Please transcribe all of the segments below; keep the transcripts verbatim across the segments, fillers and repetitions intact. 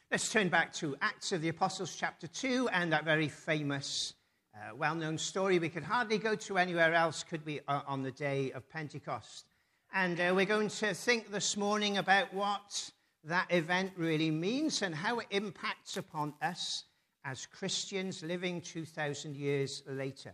Let's turn back to Acts of the Apostles chapter two and that very famous, uh, well-known story. We could hardly go to anywhere else, could we, uh, on the day of Pentecost. And uh, we're going to think this morning about what that event really means and how it impacts upon us as Christians living two thousand years later.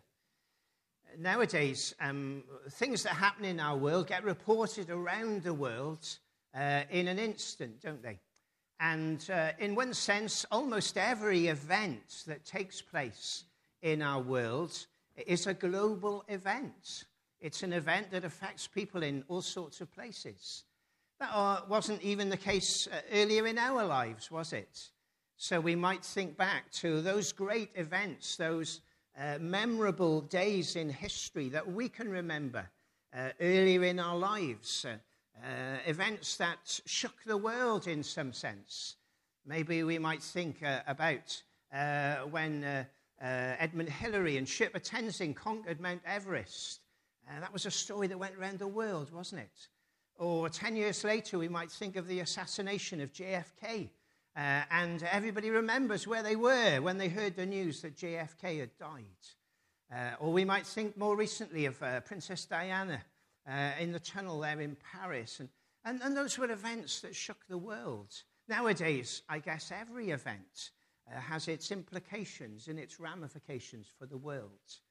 Nowadays, um, things that happen in our world get reported around the world uh, in an instant, don't they? And uh, in one sense, almost every event that takes place in our world is a global event. It's an event that affects people in all sorts of places. That uh, wasn't even the case uh, earlier in our lives, was it? So we might think back to those great events, those uh, memorable days in history that we can remember uh, earlier in our lives. Uh, Uh, events that shook the world in some sense. Maybe we might think uh, about uh, when uh, uh, Edmund Hillary and Sherpa Tenzing conquered Mount Everest. Uh, that was a story that went around the world, wasn't it? Or ten years later, we might think of the assassination of J F K. Uh, and everybody remembers where they were when they heard the news that J F K had died. Uh, or we might think more recently of uh, Princess Diana Uh, in the tunnel there in Paris. And, and, and those were events that shook the world. Nowadays, I guess every event uh, has its implications and its ramifications for the world.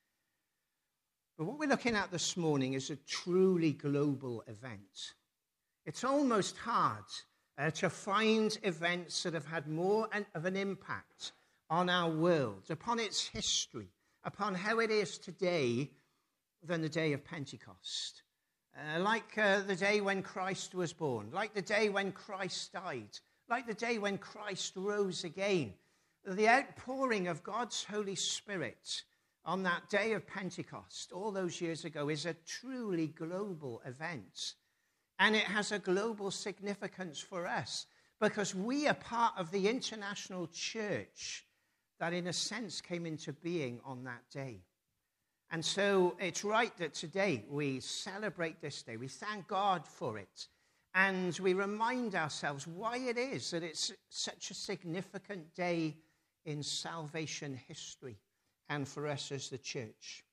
But what we're looking at this morning is a truly global event. It's almost hard uh, to find events that have had more an, of an impact on our world, upon its history, upon how it is today, than the day of Pentecost. Uh, like uh, the day when Christ was born, like the day when Christ died, like the day when Christ rose again. The outpouring of God's Holy Spirit on that day of Pentecost all those years ago is a truly global event. And it has a global significance for us because we are part of the international church that in a sense came into being on that day. And so it's right that today we celebrate this day. We thank God for it. And we remind ourselves why it is that it's such a significant day in salvation history and for us as the church.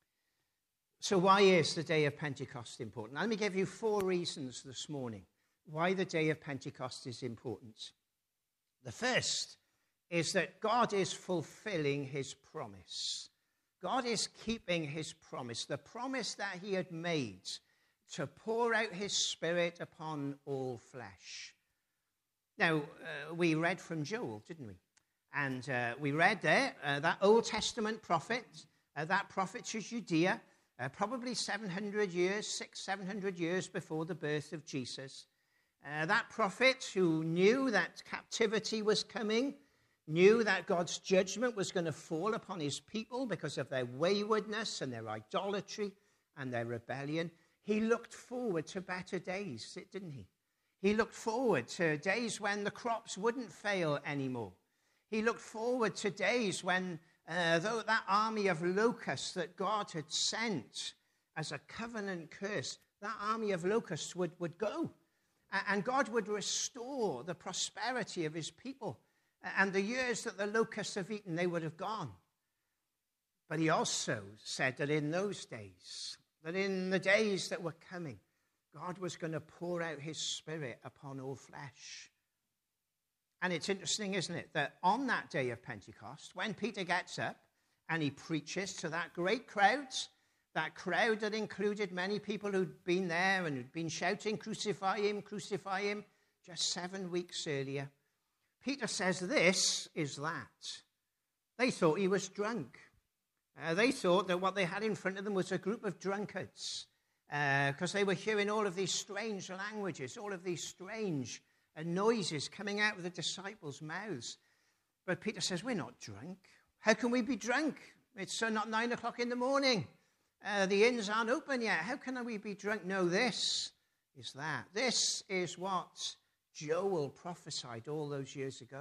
So why is the day of Pentecost important? Let me give you four reasons this morning why the day of Pentecost is important. The first is that God is fulfilling his promise. God is keeping his promise, the promise that he had made to pour out his Spirit upon all flesh. Now, uh, we read from Joel, didn't we? And uh, we read there uh, that Old Testament prophet, uh, that prophet to Judea, uh, probably seven hundred years, six, seven hundred years before the birth of Jesus. Uh, that prophet who knew that captivity was coming, knew that God's judgment was going to fall upon his people because of their waywardness and their idolatry and their rebellion. He looked forward to better days, didn't he? He looked forward to days when the crops wouldn't fail anymore. He looked forward to days when uh, though that army of locusts that God had sent as a covenant curse, that army of locusts would, would go. And God would restore the prosperity of his people. And the years that the locusts have eaten, they would have gone. But he also said that in those days, that in the days that were coming, God was going to pour out his Spirit upon all flesh. And it's interesting, isn't it, that on that day of Pentecost, when Peter gets up and he preaches to that great crowd, that crowd that included many people who'd been there and who'd been shouting, "Crucify him, crucify him," just seven weeks earlier, Peter says, "This is that." They thought he was drunk. Uh, they thought that what they had in front of them was a group of drunkards because uh, they were hearing all of these strange languages, all of these strange uh, noises coming out of the disciples' mouths. But Peter says, "We're not drunk. How can we be drunk? It's uh, not nine o'clock in the morning. Uh, the inns aren't open yet. How can we be drunk?" No, this is that. This is what Joel prophesied all those years ago.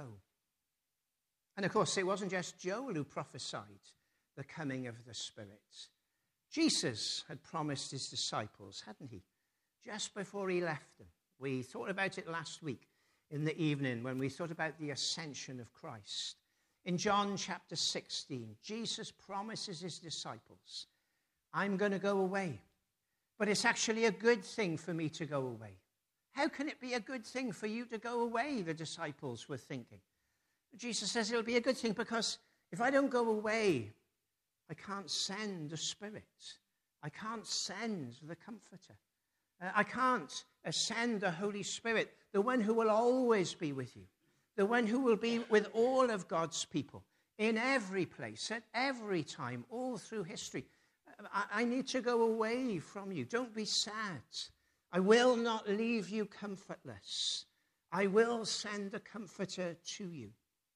And of course, it wasn't just Joel who prophesied the coming of the Spirit. Jesus had promised his disciples, hadn't he? Just before he left them. We thought about it last week in the evening when we thought about the ascension of Christ. In John chapter sixteen, Jesus promises his disciples, I'm going to go away, but it's actually a good thing for me to go away. How can it be a good thing for you to go away, the disciples were thinking. Jesus says it'll be a good thing because if I don't go away, I can't send the Spirit. I can't send the Comforter. Uh, I can't uh, send the Holy Spirit, the one who will always be with you, the one who will be with all of God's people in every place, at every time, all through history. Uh, I, I need to go away from you. Don't be sad. I will not leave you comfortless. I will send the Comforter to you.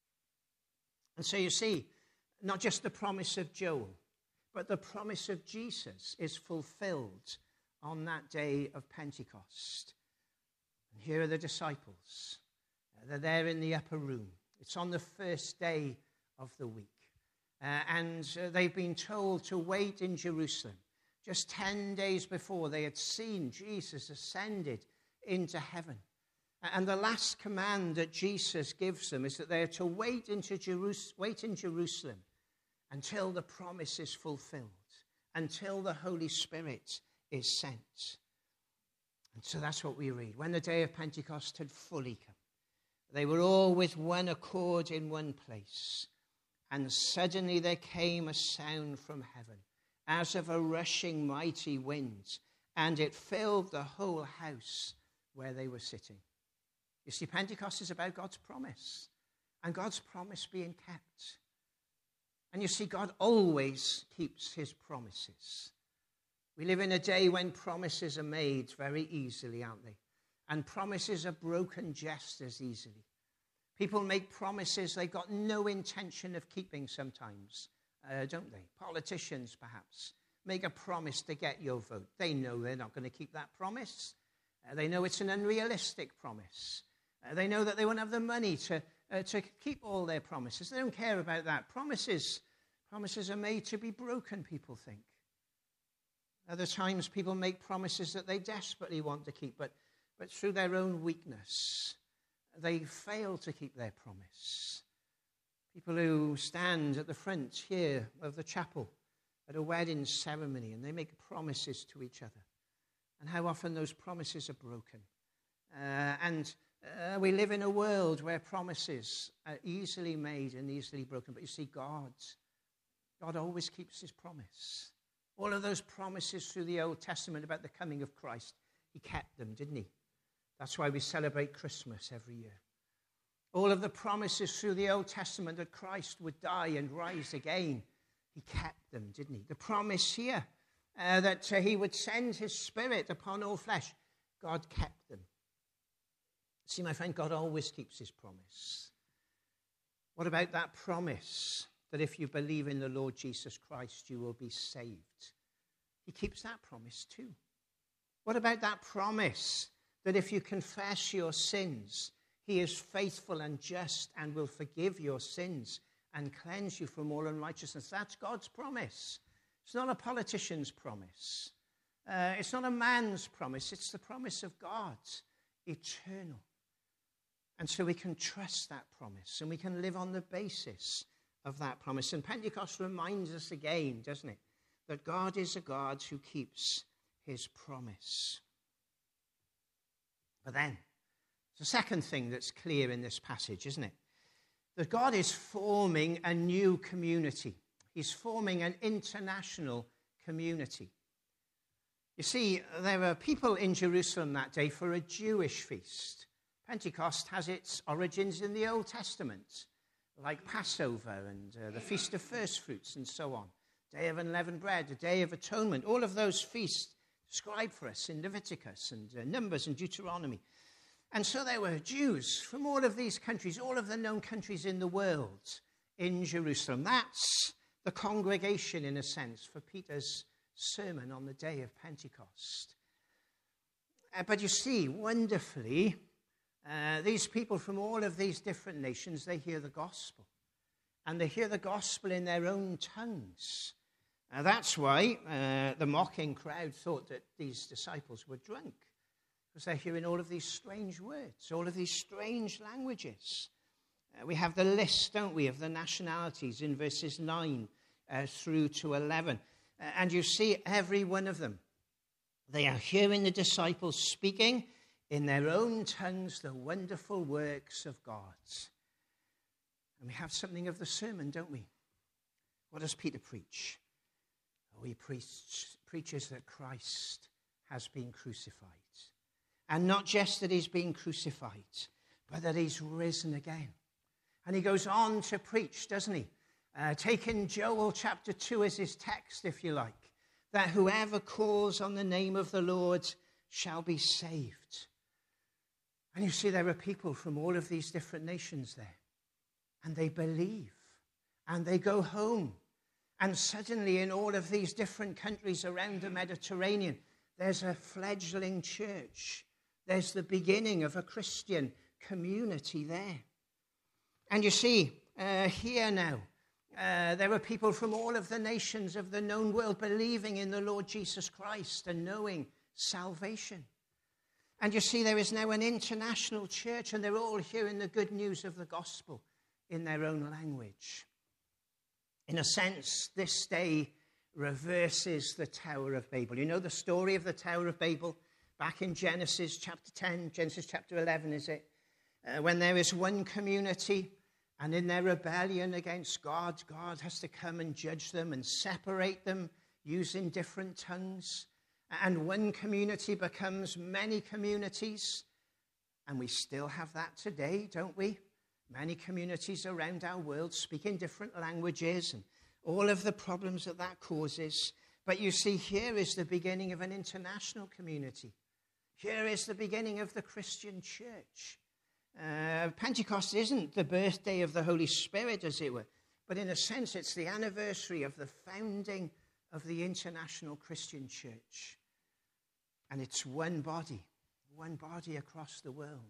And so you see, not just the promise of Joel, but the promise of Jesus is fulfilled on that day of Pentecost. And here are the disciples. They're there in the upper room. It's on the first day of the week. Uh, and uh, they've been told to wait in Jerusalem. Just ten days before, they had seen Jesus ascended into heaven. And the last command that Jesus gives them is that they are to wait, into Jerus- wait in Jerusalem until the promise is fulfilled, until the Holy Spirit is sent. And so that's what we read. When the day of Pentecost had fully come, they were all with one accord in one place. And suddenly there came a sound from heaven, as of a rushing mighty wind, and it filled the whole house where they were sitting. You see, Pentecost is about God's promise, and God's promise being kept. And you see, God always keeps his promises. We live in a day when promises are made very easily, aren't they? And promises are broken just as easily. People make promises they've got no intention of keeping sometimes, uh, don't they? Politicians, perhaps, make a promise to get your vote. They know they're not going to keep that promise. Uh, they know it's an unrealistic promise. Uh, they know that they won't have the money to, uh, to keep all their promises. They don't care about that. Promises, promises are made to be broken, people think. Other times people make promises that they desperately want to keep, but, but through their own weakness, they fail to keep their promise. People who stand at the front here of the chapel at a wedding ceremony and they make promises to each other. And how often those promises are broken. Uh, and uh, we live in a world where promises are easily made and easily broken. But you see, God, God always keeps his promise. All of those promises through the Old Testament about the coming of Christ, he kept them, didn't he? That's why we celebrate Christmas every year. All of the promises through the Old Testament that Christ would die and rise again, he kept them, didn't he? The promise here uh, that uh, he would send his Spirit upon all flesh, God kept them. See, my friend, God always keeps his promise. What about that promise that if you believe in the Lord Jesus Christ, you will be saved? He keeps that promise too. What about that promise that if you confess your sins, he is faithful and just and will forgive your sins and cleanse you from all unrighteousness? That's God's promise. It's not a politician's promise. Uh, it's not a man's promise. It's the promise of God, eternal. And so we can trust that promise and we can live on the basis of that promise. And Pentecost reminds us again, doesn't it, that God is a God who keeps his promise. But then, the second thing that's clear in this passage, isn't it? That God is forming a new community. He's forming an international community. You see, there were people in Jerusalem that day for a Jewish feast. Pentecost has its origins in the Old Testament, like Passover and uh, the Feast of First Fruits and so on. Day of Unleavened Bread, the Day of Atonement, all of those feasts described for us in Leviticus and uh, Numbers and Deuteronomy. And so there were Jews from all of these countries, all of the known countries in the world in Jerusalem. That's the congregation, in a sense, for Peter's sermon on the day of Pentecost. Uh, but you see, wonderfully, uh, these people from all of these different nations, they hear the gospel. And they hear the gospel in their own tongues. Uh, that's why uh, the mocking crowd thought that these disciples were drunk. because they're hearing all of these strange words, all of these strange languages. Uh, we have the list, don't we, of the nationalities in verses nine uh, through to eleven. Uh, and you see every one of them. They are hearing the disciples speaking in their own tongues the wonderful works of God. And we have something of the sermon, don't we? What does Peter preach? Oh, he preach, preaches that Christ has been crucified. And not just that he's been crucified, but that he's risen again. And he goes on to preach, doesn't he? Uh, taking Joel chapter two as his text, if you like, that whoever calls on the name of the Lord shall be saved. And you see, there are people from all of these different nations there. And they believe. And they go home. And suddenly in all of these different countries around the Mediterranean, there's a fledgling church. There's the beginning of a Christian community there. And you see, uh, here now, uh, there are people from all of the nations of the known world believing in the Lord Jesus Christ and knowing salvation. And you see, there is now an international church, and they're all hearing the good news of the gospel in their own language. In a sense, this day reverses the Tower of Babel. You know the story of the Tower of Babel? Back in Genesis chapter ten, Genesis chapter eleven, is it? Uh, when there is one community, and in their rebellion against God, God has to come and judge them and separate them using different tongues. And one community becomes many communities. And we still have that today, don't we? Many communities around our world speaking different languages and all of the problems that that causes. But you see, here is the beginning of an international community. Here is the beginning of the Christian church. Uh, Pentecost isn't the birthday of the Holy Spirit, as it were, but in a sense it's the anniversary of the founding of the international Christian church. And it's one body, one body across the world.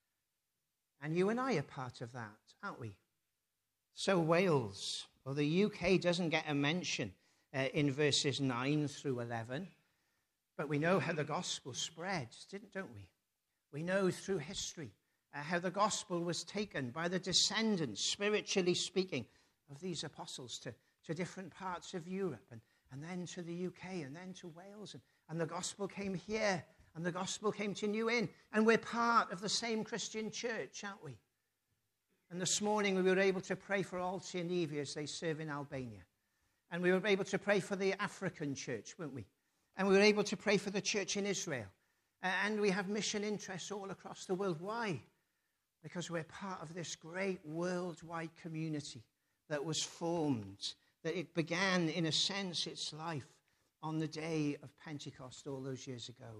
And you and I are part of that, aren't we? So Wales, or the U K, doesn't get a mention uh, in verses nine through eleven, but we know how the gospel spread, didn't, don't we? We know through history uh, how the gospel was taken by the descendants, spiritually speaking, of these apostles to, to different parts of Europe, and, and then to the U K, and then to Wales, and, and the gospel came here, and the gospel came to New Inn, and we're part of the same Christian church, aren't we? And this morning we were able to pray for Alti and Evie as they serve in Albania. And we were able to pray for the African church, weren't we? And we were able to pray for the church in Israel. And we have mission interests all across the world. Why? Because we're part of this great worldwide community that was formed, that it began, in a sense, its life on the day of Pentecost all those years ago.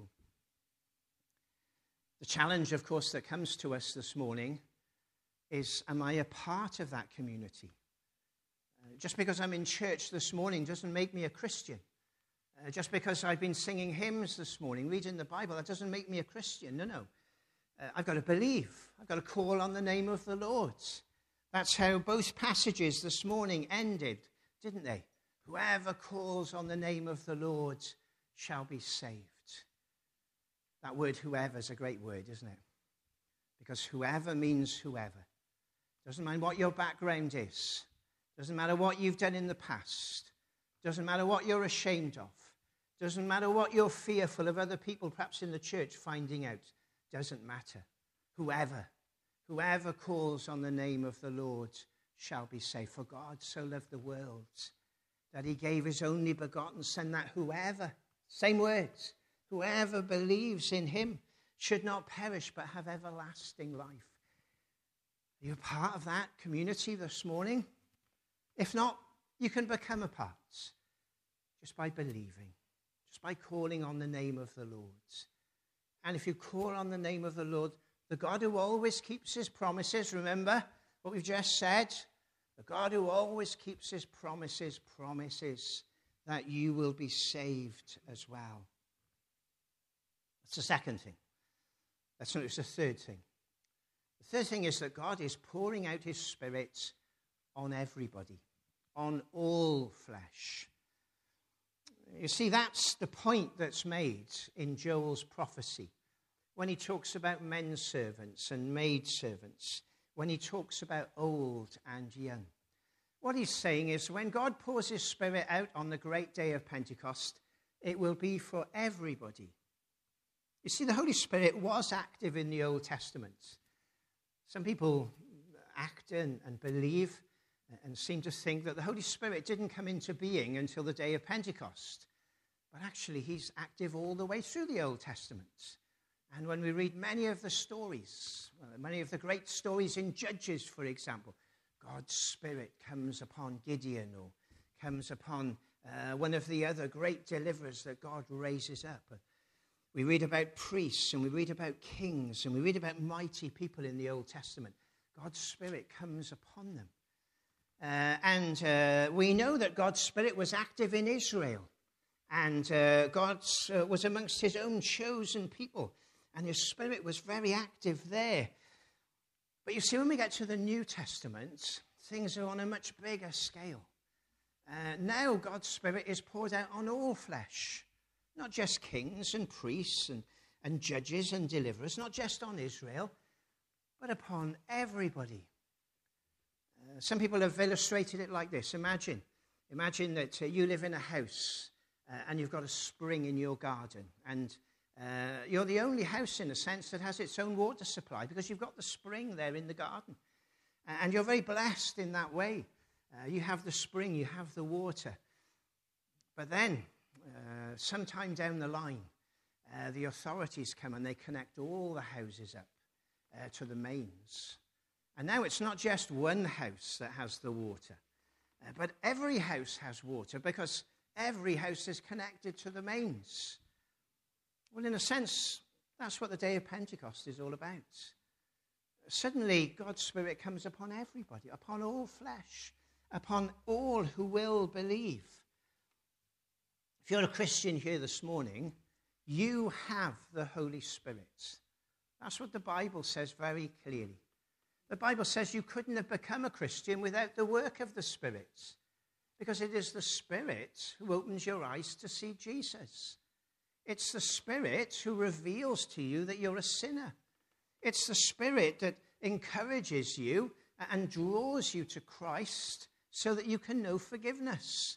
The challenge, of course, that comes to us this morning is, am I a part of that community? Uh, just because I'm in church this morning doesn't make me a Christian. Uh, just because I've been singing hymns this morning, reading the Bible, that doesn't make me a Christian. No, no. Uh, I've got to believe. I've got to call on the name of the Lord. That's how both passages this morning ended, didn't they? Whoever calls on the name of the Lord shall be saved. That word whoever is a great word, isn't it? Because whoever means whoever. Doesn't matter what your background is. Doesn't matter what you've done in the past. Doesn't matter what you're ashamed of. Doesn't matter what you're fearful of other people, perhaps in the church, finding out. Doesn't matter. Whoever, whoever calls on the name of the Lord shall be saved. For God so loved the world that he gave his only begotten Son, that whoever, same words, whoever believes in him should not perish but have everlasting life. Are you a part of that community this morning? If not, you can become a part just by believing, just by calling on the name of the Lord. And if you call on the name of the Lord, the God who always keeps his promises, remember what we've just said? The God who always keeps his promises, promises that you will be saved as well. That's the second thing. That's not, it's the third thing. The third thing is that God is pouring out his Spirit on everybody, on all flesh. You see, that's the point that's made in Joel's prophecy when he talks about men servants and maid servants, when he talks about old and young. What he's saying is when God pours his Spirit out on the great day of Pentecost, it will be for everybody. You see, the Holy Spirit was active in the Old Testament. Some people act and, and believe and seem to think that the Holy Spirit didn't come into being until the day of Pentecost. But actually, he's active all the way through the Old Testament. And when we read many of the stories, well, many of the great stories in Judges, for example, God's Spirit comes upon Gideon or comes upon uh, one of the other great deliverers that God raises up. We read about priests and we read about kings and we read about mighty people in the Old Testament. God's Spirit comes upon them. Uh, and uh, we know that God's Spirit was active in Israel. And uh, God uh, was amongst his own chosen people. And his Spirit was very active there. But you see, when we get to the New Testament, things are on a much bigger scale. Uh, now God's Spirit is poured out on all flesh. Not just kings and priests and, and judges and deliverers. Not just on Israel, but upon everybody. Uh, some people have illustrated it like this. Imagine, imagine that uh, you live in a house uh, and you've got a spring in your garden. And uh, you're the only house, in a sense, that has its own water supply because you've got the spring there in the garden. Uh, and you're very blessed in that way. Uh, you have the spring, you have the water. But then, uh, sometime down the line, uh, the authorities come and they connect all the houses up uh, to the mains. And now it's not just one house that has the water, uh, but every house has water because every house is connected to the mains. Well, in a sense, that's what the day of Pentecost is all about. Suddenly, God's Spirit comes upon everybody, upon all flesh, upon all who will believe. If you're a Christian here this morning, you have the Holy Spirit. That's what the Bible says very clearly. The Bible says you couldn't have become a Christian without the work of the Spirit, because it is the Spirit who opens your eyes to see Jesus. It's the Spirit who reveals to you that you're a sinner. It's the Spirit that encourages you and draws you to Christ so that you can know forgiveness.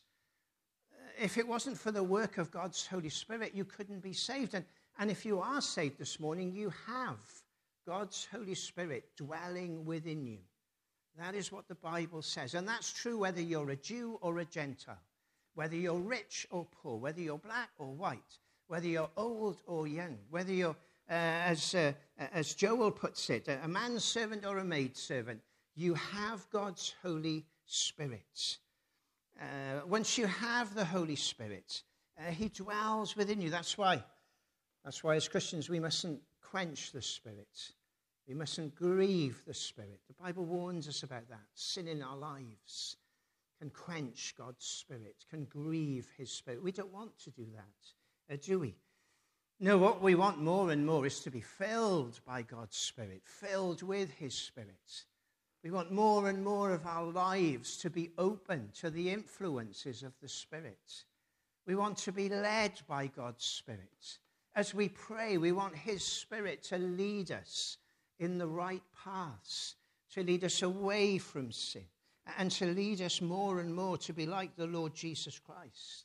If it wasn't for the work of God's Holy Spirit, you couldn't be saved. And, and if you are saved this morning, you have God's Holy Spirit dwelling within you. That is what the Bible says. And that's true whether you're a Jew or a Gentile, whether you're rich or poor, whether you're black or white, whether you're old or young, whether you're, uh, as, uh, as Joel puts it, a man's servant or a maid servant, you have God's Holy Spirit. Uh, once you have the Holy Spirit, uh, he dwells within you. That's why, that's why as Christians we mustn't quench the Spirit. We mustn't grieve the Spirit. The Bible warns us about that. Sin in our lives can quench God's Spirit, can grieve his Spirit. We don't want to do that, uh, do we? No, what we want more and more is to be filled by God's Spirit, filled with his Spirit. We want more and more of our lives to be open to the influences of the Spirit. We want to be led by God's Spirit. As we pray, we want his Spirit to lead us in the right paths, to lead us away from sin, and to lead us more and more to be like the Lord Jesus Christ.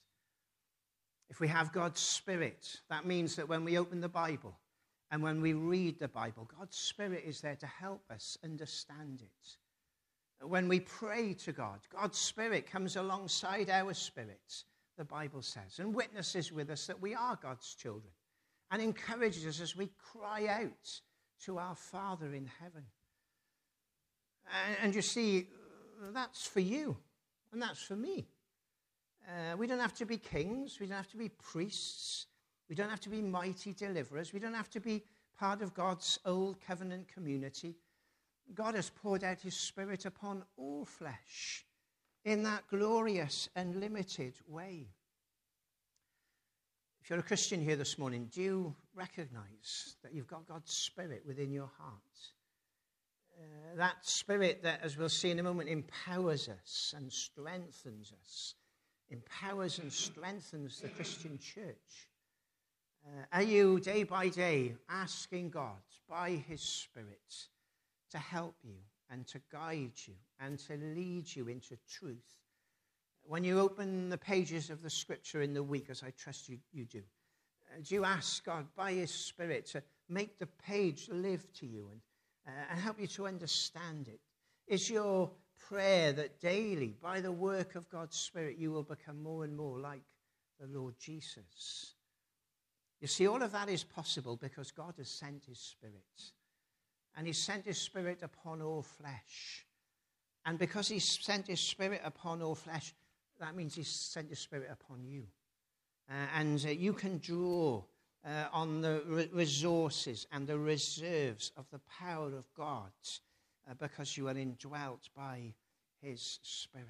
If we have God's Spirit, that means that when we open the Bible and when we read the Bible, God's Spirit is there to help us understand it. When we pray to God, God's Spirit comes alongside our spirits, the Bible says, and witnesses with us that we are God's children and encourages us as we cry out to our Father in heaven. And, and you see, that's for you and that's for me. Uh, we don't have to be kings. We don't have to be priests. We don't have to be mighty deliverers. We don't have to be part of God's old covenant community. God has poured out his Spirit upon all flesh in that glorious and limited way. If you're a Christian here this morning, do you recognize that you've got God's Spirit within your heart? Uh, that Spirit that, as we'll see in a moment, empowers us and strengthens us, empowers and strengthens the Christian church. Uh, are you day by day asking God by his Spirit to help you and to guide you and to lead you into truth? When you open the pages of the scripture in the week, as I trust you, you do, uh, do you ask God by his Spirit to make the page live to you and, uh, and help you to understand it? Is your prayer that daily, by the work of God's Spirit, you will become more and more like the Lord Jesus? You see, all of that is possible because God has sent his Spirit. And he's sent his Spirit upon all flesh. And because he's sent his Spirit upon all flesh, that means he's sent his Spirit upon you. Uh, and uh, you can draw uh, on the re- resources and the reserves of the power of God uh, because you are indwelt by his Spirit.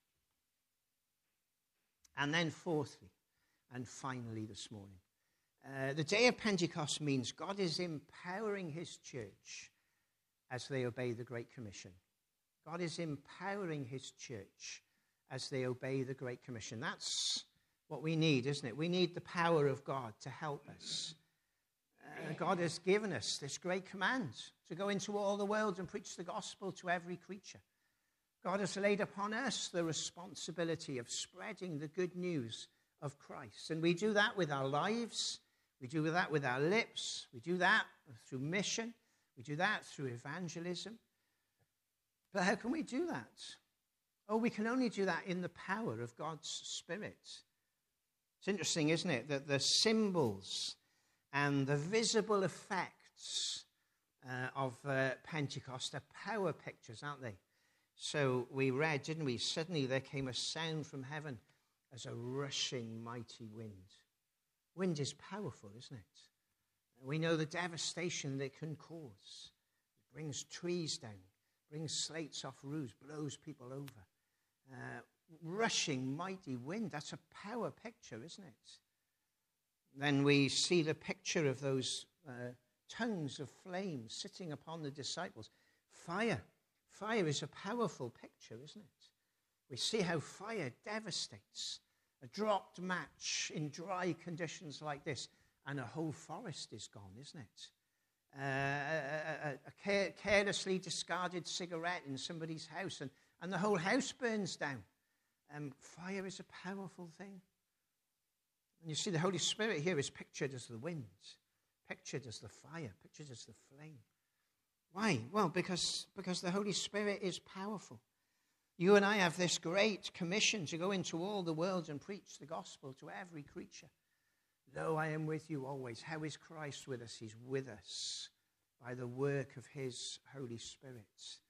And then fourthly, and finally this morning, uh, the day of Pentecost means God is empowering his church as they obey the Great Commission. God is empowering his church as they obey the Great Commission. That's what we need, isn't it? We need the power of God to help us. Uh, God has given us this great command to go into all the world and preach the gospel to every creature. God has laid upon us the responsibility of spreading the good news of Christ. And we do that with our lives. We do that with our lips. We do that through mission. We do that through evangelism. But how can we do that? Oh, we can only do that in the power of God's Spirit. It's interesting, isn't it, that the symbols and the visible effects uh, of uh, Pentecost are power pictures, aren't they? So we read, didn't we? Suddenly there came a sound from heaven as a rushing mighty wind. Wind is powerful, isn't it? We know the devastation that it can cause. It brings trees down, brings slates off roofs, blows people over. Uh, rushing mighty wind, that's a power picture, isn't it? Then we see the picture of those uh, tongues of flame sitting upon the disciples. Fire. Fire is a powerful picture, isn't it? We see how fire devastates. A dropped match in dry conditions like this, and a whole forest is gone, isn't it? Uh, a, a, a care, carelessly discarded cigarette in somebody's house, and, and the whole house burns down. Um, fire is a powerful thing. And you see the Holy Spirit here is pictured as the wind, pictured as the fire, pictured as the flame. Why? Well, because, because the Holy Spirit is powerful. You and I have this great commission to go into all the world and preach the gospel to every creature. Lo, I am with you always. How is Christ with us? He's with us by the work of his Holy Spirit.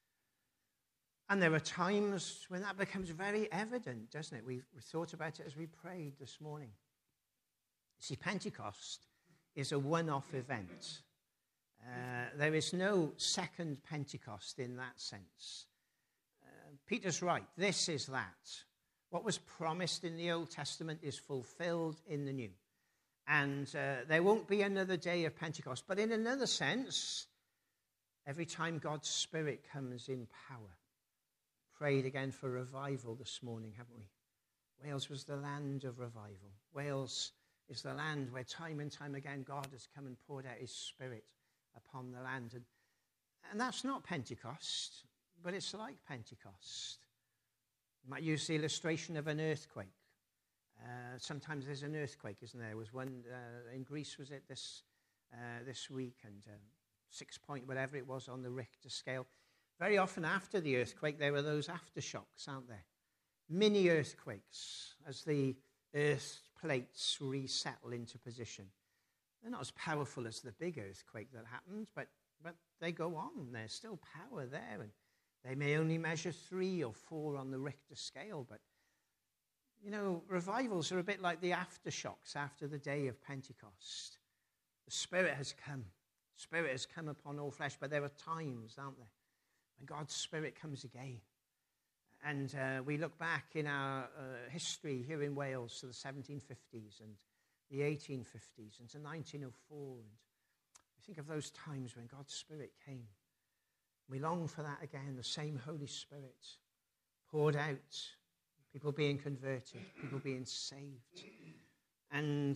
And there are times when that becomes very evident, doesn't it? We, we thought about it as we prayed this morning. See, Pentecost is a one-off event. Uh, there is no second Pentecost in that sense. Uh, Peter's right. This is that. What was promised in the Old Testament is fulfilled in the New. And uh, there won't be another day of Pentecost. But in another sense, every time God's Spirit comes in power. Prayed again for revival this morning, haven't we? Wales was the land of revival. Wales is the land where time and time again God has come and poured out his Spirit upon the land. And, and that's not Pentecost, but it's like Pentecost. You might use the illustration of an earthquake. Uh, sometimes there's an earthquake, isn't there? There was one uh, in Greece, was it, this uh, this week, and um, six point whatever it was on the Richter scale. Very often after the earthquake, there were those aftershocks, aren't there? Mini earthquakes as the earth plates resettle into position. They're not as powerful as the big earthquake that happened, but, but they go on. There's still power there, and they may only measure three or four on the Richter scale, but you know, revivals are a bit like the aftershocks after the day of Pentecost. The Spirit has come. The Spirit has come upon all flesh, but there are times, aren't there, when God's Spirit comes again. And uh, we look back in our uh, history here in Wales to the seventeen fifties and the eighteen fifties and to nineteen oh four. And we think of those times when God's Spirit came. We long for that again, the same Holy Spirit poured out, people being converted, people being saved. And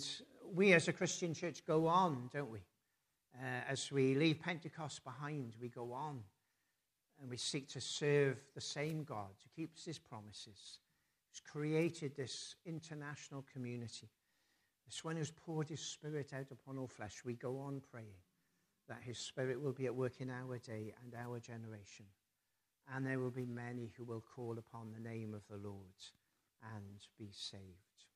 we as a Christian church go on, don't we? Uh, as we leave Pentecost behind, we go on and we seek to serve the same God who keeps his promises, who's created this international community, this one who's poured his Spirit out upon all flesh. We go on praying that his Spirit will be at work in our day and our generation, and there will be many who will call upon the name of the Lord and be saved.